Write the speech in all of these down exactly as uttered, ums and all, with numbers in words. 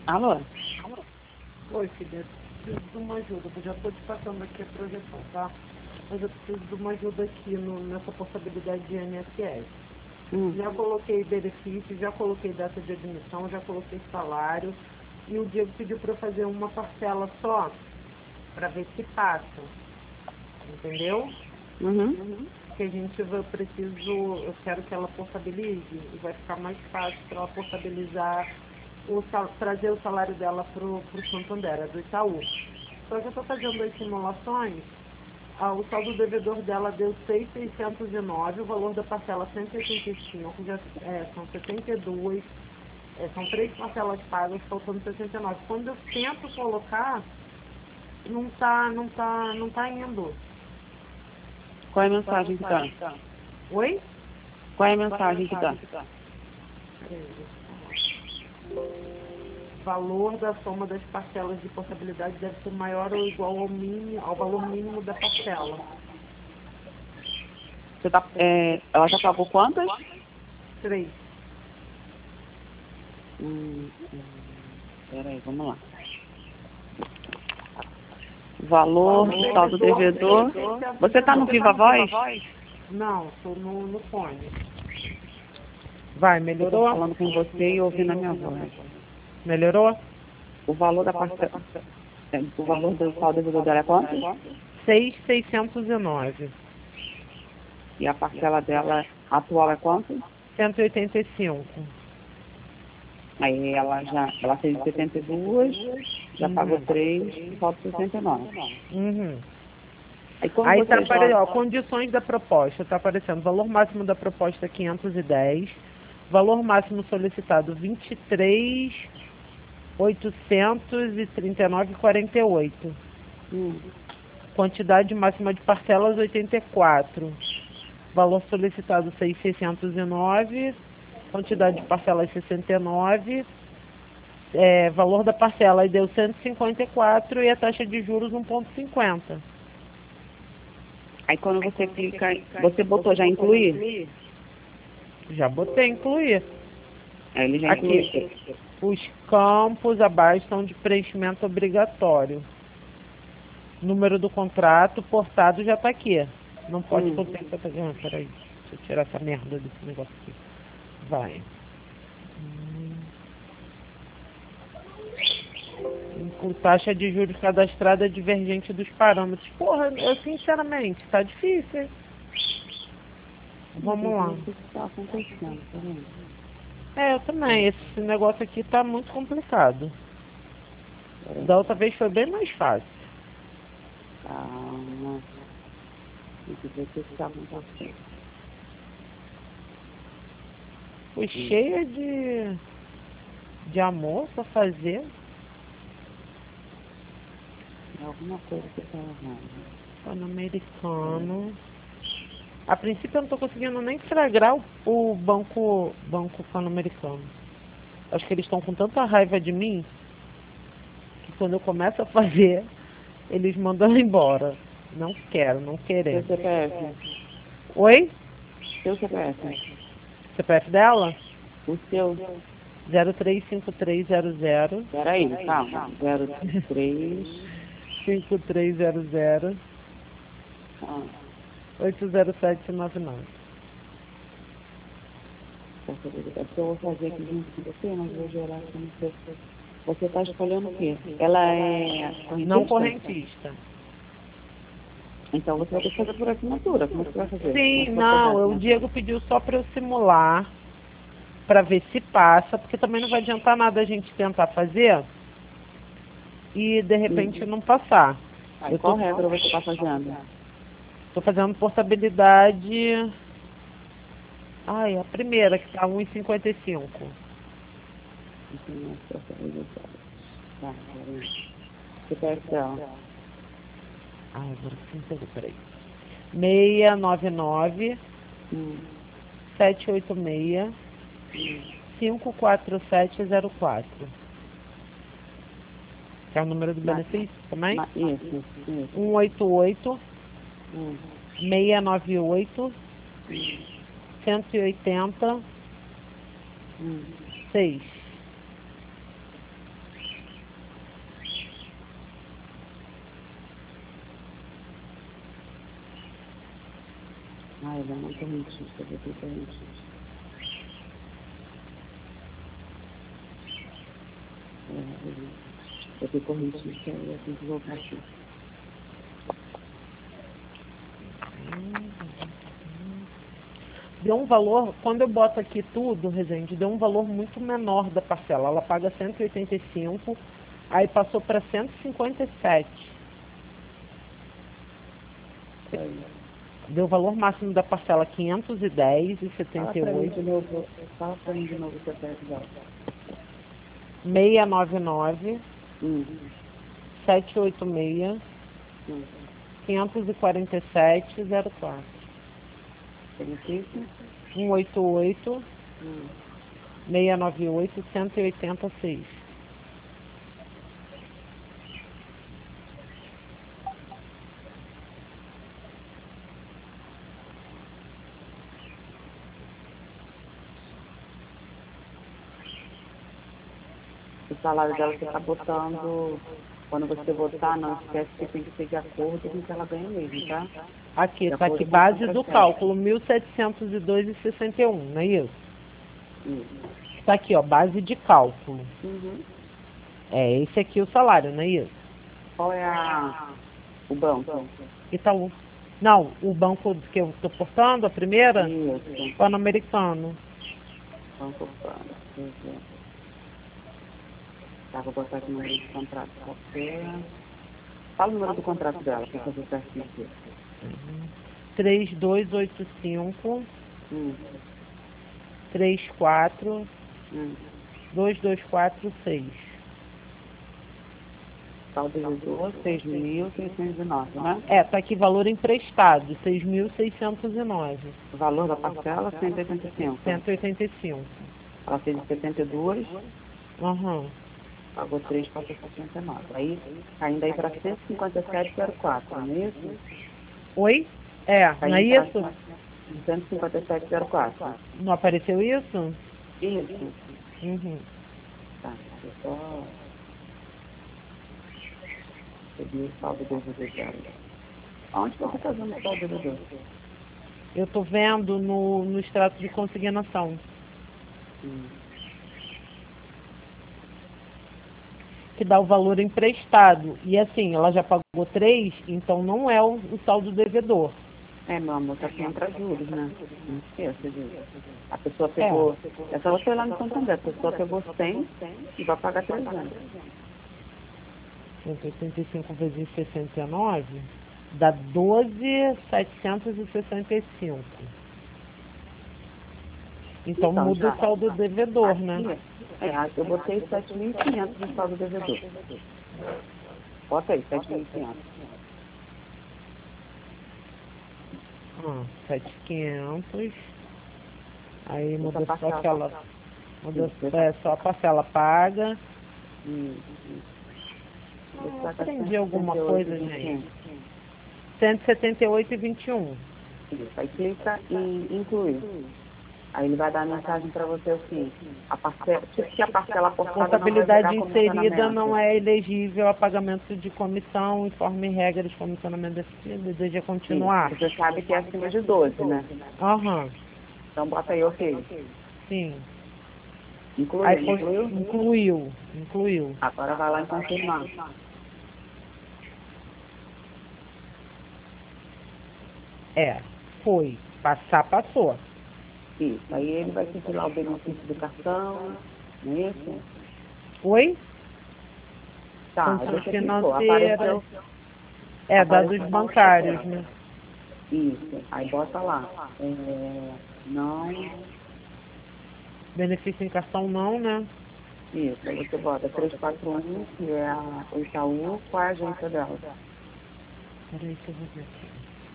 Alô? Oi, filha, eu preciso de uma ajuda. Eu já estou te passando aqui a projeção, tá? Mas eu preciso de uma ajuda aqui no, nessa portabilidade de I N S S. Hum. Já coloquei benefício, já coloquei data de admissão, já coloquei salário. E o Diego pediu para eu fazer uma parcela só, para ver se passa. Entendeu? Uhum. Que a gente vai, eu preciso, eu quero que ela portabilize e vai ficar mais fácil para ela portabilizar, o, sal- trazer o salário dela para o Santander, é do Itaú. Só que eu estou fazendo as simulações, ah, o saldo devedor dela deu seis mil seiscentos e nove, o valor da parcela cento e oitenta e cinco, já, é, são setenta e dois, é, são três parcelas pagas, faltando sessenta e nove. Quando eu tento colocar, não está não tá, não tá indo. Qual é a mensagem que tá? Oi? Qual é a mensagem que tá? Valor da soma das parcelas de portabilidade deve ser maior ou igual ao, mínimo, ao valor mínimo da parcela. Você tá, é, ela já pagou quantas? Três. Hum, hum, peraí, vamos lá. Valor, saldo devedor. Você tá no Viva Voz? Não, estou no, no fone. Vai, Eu tô melhorou? falando com você e ouvindo a minha voz. Melhorou? O valor da parcela, é, o valor do saldo devedor dela é quanto? seis mil seiscentos e nove. E a parcela dela atual é quanto? cento e oitenta e cinco. Aí ela já, ela fez setenta e duas, já pagou três, e falta sessenta e nove. Uhum. Aí quando Aí tá você aparecendo, joga, ó, condições da proposta, tá aparecendo, valor máximo da proposta quinhentos e dez, valor máximo solicitado vinte e três mil oitocentos e trinta e nove vírgula quarenta e oito. hum, Quantidade máxima de parcelas oitenta e quatro. Valor solicitado seis mil seiscentos e nove. Quantidade de parcelas sessenta e nove. É, valor da parcela aí deu cento e cinquenta e quatro e a taxa de juros um vírgula cinquenta. aí quando você clica, você botou já incluir? Já botei incluir. Aí ele já incluiu. Aqui, os campos abaixo são de preenchimento obrigatório. Número do contrato, portado já tá aqui. Não pode Hum. botar. Ah, peraí. Deixa eu tirar essa merda desse negócio aqui. Vai. Com taxa de juros cadastrada divergente dos parâmetros. Porra, eu sinceramente, tá difícil. Vamos lá. O que está acontecendo? Peraí. É, eu também. Esse negócio aqui tá muito complicado. Da outra vez foi bem mais fácil. Calma. Tem que ver o que está acontecendo. Foi cheia de, de amor pra fazer. Tem alguma coisa que está errando. Pan-Americano. A princípio eu não tô conseguindo nem flagrar o, o banco, banco Pan-Americano. Acho que eles estão com tanta raiva de mim que quando eu começo a fazer, eles mandam embora. Não quero, não Seu queremos. C P F. Oi? Seu C P F. C P F dela? O seu. zero três cinco três zero zero. Peraí, calma. zero três. cinco três zero zero. Ah, oito zero sete nove nove. posso ver. É que eu vou fazer aqui junto com você, mas vou gerar aqui no seu. Você está escolhendo o quê? Ela é correntista? Não correntista. Então você vai ter que fazer por assinatura. Como é que você vai fazer? Sim, Como é que você vai não, fazer? o Diego pediu só para eu simular, para ver se passa, porque também não vai adiantar nada a gente tentar fazer e de repente não passar. Aí, Eu qual tô, regra você está fazendo? tô fazendo portabilidade. Ai, a primeira que tá um e cinquenta e cinco. Tá, peraí. C P F dela. Ai, agora que não pegou, peraí. seis nove nove Hum. sete oito seis cinco quatro sete zero quatro. Que é o número do benefício também? Ma- Isso, isso. um oito oito Hum. seis nove oito cento e oitenta Hum. seis. Ah, ele é uma correntista, eu tenho correntista. É, ele- eu tenho correntista e eu tenho que voltar aqui. Deu um valor, quando eu boto aqui tudo, Rezende, deu um valor muito menor da parcela. Ela paga cento e oitenta e cinco, aí passou para cento e cinquenta e sete. Aí. Deu o valor máximo da parcela quinhentos e dez e Fala setenta e pra mim oito. de novo, fala pra mim de novo o seu teto dela. seiscentos e noventa e nove, Hum, setecentos e oitenta e seis, hum. quinhentos e quarenta e sete, zero quatro. Benefício? cento e oitenta e oito, Hum. seiscentos e noventa e oito, cento e oitenta e seis. O salário dela você está botando, quando você votar, não esquece que tem que ser de acordo com o que ela ganha mesmo, tá? Aqui, De está aqui, acordo com o base do contrato. cálculo, mil setecentos e dois e sessenta e um, não é isso? Isso. Está aqui, ó, base de cálculo. Uhum. É esse aqui o salário, não é isso? Qual é a, o banco? Itaú. Não, o banco que eu estou portando, a primeira, Isso. Pan-Americano. Banco Pan. Isso. Tá, vou botar aqui no número de contrato qualquer. Fala o número do contrato dela, para fazer certinho aqui. três dois oito cinco, Hum. três quatro, Hum. dois dois quatro seis. Saldo devedor, seis mil seiscentos e nove, né? É, tá aqui valor emprestado, seis mil seiscentos e nove. O valor da parcela, cento e oitenta e cinco. cento e oitenta e cinco. Ela fez de setenta e dois, Aham. pagou três, passou sessenta e nove. Aí, caindo aí para cento e cinquenta e sete vírgula quatro, não é isso? Oi? É, não é Caindo para isso? cento e cinquenta e sete vírgula quatro. Não apareceu isso? Isso. Uhum. Tá, eu só peguei o saldo devedor dela. Onde você está vendo o saldo devedor? Eu tô vendo no, no extrato de consignação. Hum. Que dá o valor emprestado. E assim, ela já pagou três, então não é o, o saldo devedor. É, meu amor, só que entra juros, né? Não esqueça disso. A pessoa É. pegou, é só você ir lá no Santander, a pessoa pegou cem e vai pagar trezentos. cento e oitenta e cinco vezes sessenta e nove dá doze mil setecentos e sessenta e cinco. Então, Então, muda já, o saldo devedor, né? aqui, é, eu botei sete mil e quinhentos de saldo devedor. Bota aí, sete mil e quinhentos. Ah, sete mil e quinhentos. Aí Essa muda só parcela. aquela. Muda Isso, é, só a parcela paga. Isso, isso. Esse Ah, vai estar aprendi alguma coisa, cento e setenta e oito vírgula vinte e um. gente. cento e setenta e oito vírgula vinte e um. Isso, aí clica em incluir. Aí ele vai dar a mensagem para você assim, a parcela, tipo que a parcela aportada não vai Contabilidade gerar inserida comissionamento. não é elegível a pagamento de comissão, informe regras de comissionamento definido, deseja continuar. Isso, você sabe que é acima de doze, né? Aham, Então bota aí, ok. sim. Incluiu, Aí foi, incluiu? incluiu, incluiu. Agora vai lá em confirmar. É, foi. Passar, passou. Isso, aí ele vai pedir lá o benefício do cartão, não é isso? Oi? Tá, aí Funções você clicou, financeiras. apareceu, É, dados apareceu uma outra bancários, tela. né? Isso, aí bota lá. É, não, Benefício em cartão não, né? isso, aí você bota três quatro um, que é a, o Itaú, qual é a agência dela? Peraí que eu vou ver aqui.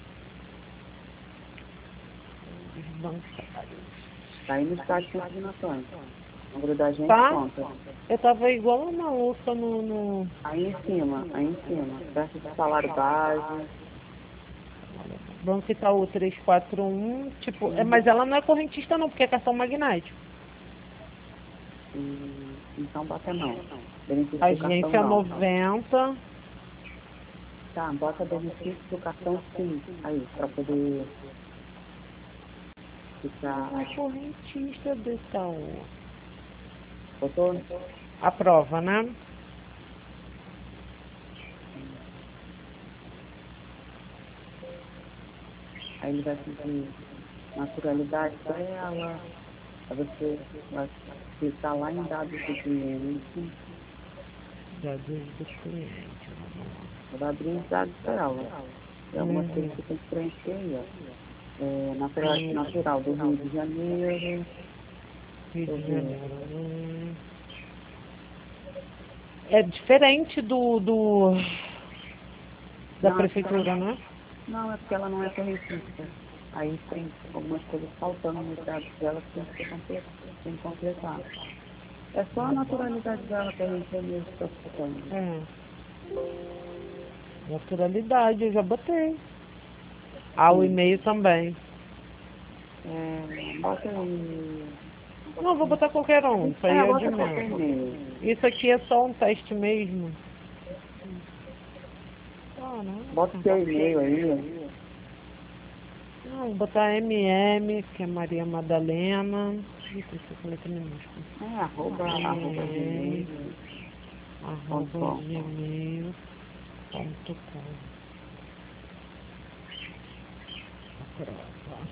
Os bancários. Tá aí no estado de consignações. O número da gente Tá? conta. Eu tava igual uma maluca no, no... Aí em cima, aí em cima, perto do salário base. Banco Itaú três quatro um, tipo, é, Uhum. mas ela não é correntista não, porque é cartão magnético. Hum, então bota não. Benefício do cartão Agência não. noventa. Tá, bota benefício do cartão sim. Aí, pra poder. ficar. Ela é correntista do Itaú. Botou? A prova, né? Aí ele vai pedir naturalidade para ela. Aí você vai clicar lá em dados do cliente. Dados do cliente. Vamos lá. Você vai abrir os dados para ela. Tem algumas coisas que tem que preencher aí, ó. É, natural, natural do Rio de Janeiro. Rio de Janeiro. Hum. É diferente do, do da Não, prefeitura, não, né? não, é porque ela não é correntista. Aí tem algumas coisas faltando nos dados dela que tem que ser comple- tem que completar. É só a naturalidade dela que a gente é mesmo está precisando. É. Naturalidade, eu já botei. Ah, o Sim. e-mail também. É, bota aí. Não, vou botar qualquer um. Isso aí É, é o de bota qualquer menos. e-mail. Isso aqui é só um teste mesmo. Ah, Bota o nossa. seu e-mail aí. Não, vou botar M M, que é Maria Madalena. Eita, isso eu falei que minúsculo. É, arroba, arroba M, gmail ponto arroba com. gmail ponto com. Prova.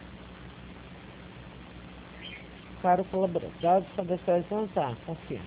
Para o colaborador. Dados sobre a seleção, tá, confirma.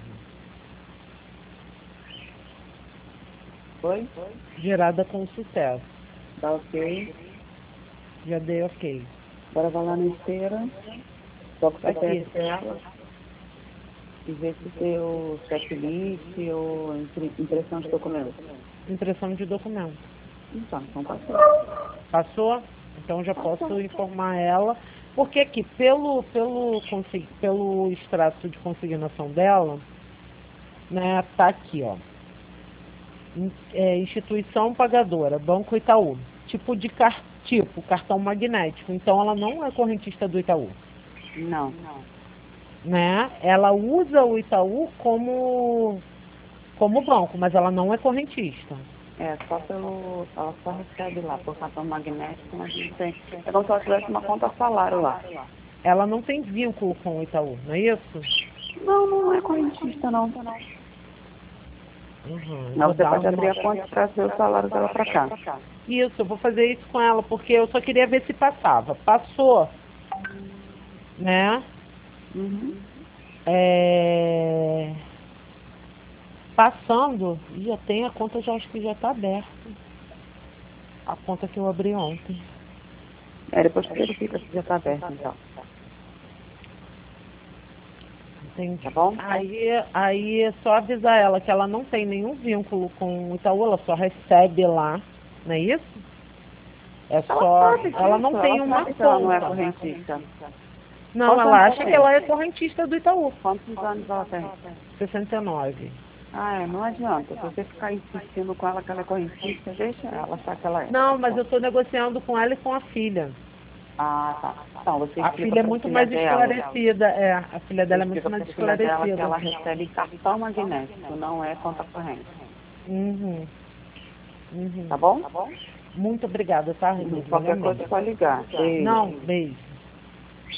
Foi? Gerada com sucesso. Dá ok. Já dei ok. Agora vai lá na esteira. Toca o C P Aqui. F dela. E ver se tem o checklist ou impre- impressão de documento. Impressão de documento. Então, então passou. Passou? Então já posso informar ela. Porque aqui, pelo, pelo, consig- pelo extrato de consignação dela, né, tá aqui, ó. In- é, instituição pagadora, Banco Itaú. Tipo de car tipo, cartão magnético. Então ela não é correntista do Itaú. Não. Né? Ela usa o Itaú como, como banco, mas ela não é correntista. É, só pelo. Ela só recebe lá por cartão magnético, mas não tem. É como se ela tivesse uma conta salário lá. Ela não tem vínculo com o Itaú, não é isso? Não, não é correntista, não. Uhum, Não, vou você dar pode uma- abrir a conta e trazer o salário dela para cá. Isso, eu vou fazer isso com ela, porque eu só queria ver se passava. Passou, né? Uhum. É... Passando, já tem a conta, já acho que já está aberta. A conta que eu abri ontem. É, depois que verifica se já está aberto, então. Entendi. Tá bom? Aí, aí é só avisar ela que ela não tem nenhum vínculo com o Itaú, ela só recebe lá, não é isso? É Ela só. sabe disso, Ela não tem ela uma sabe que ela não é conta. correntista. Não, Quantos ela anos acha ela que tem? ela é correntista do Itaú. Quantos anos ela tem? sessenta e nove. Ah, é, não adianta. Se você ficar insistindo com ela que ela é correntista, deixa ela achar que ela é. Não, mas eu estou negociando com ela e com a filha. Ah, tá. Então, você A explica filha é pra muito filha mais dela. esclarecida. É, a filha Você dela é muito explica mais pra filha dela que esclarecida. ela recebe cartão magnético, não é conta corrente. Uhum. Uhum. Tá bom? Muito obrigada, tá, Rita? Qualquer Valeu coisa é mesmo. só ligar. Beijo. Não, beijo.